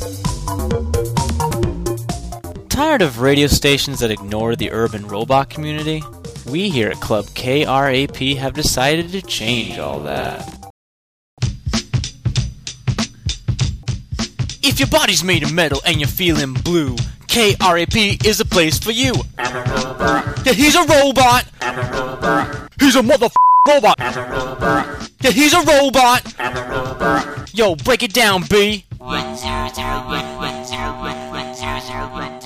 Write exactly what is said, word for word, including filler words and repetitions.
Tired of radio stations that ignore the urban robot community? We here at Club K R A P have decided to change all that. If your body's made of metal and you're feeling blue, K R A P is a place for you. I'm a robot. Yeah, he's a robot. I'm a robot. He's a motherfucking robot. I'm a robot. Yeah, he's a robot. I'm a robot. Yo, break it down, B. One zero zero one one zero one one zero zero one.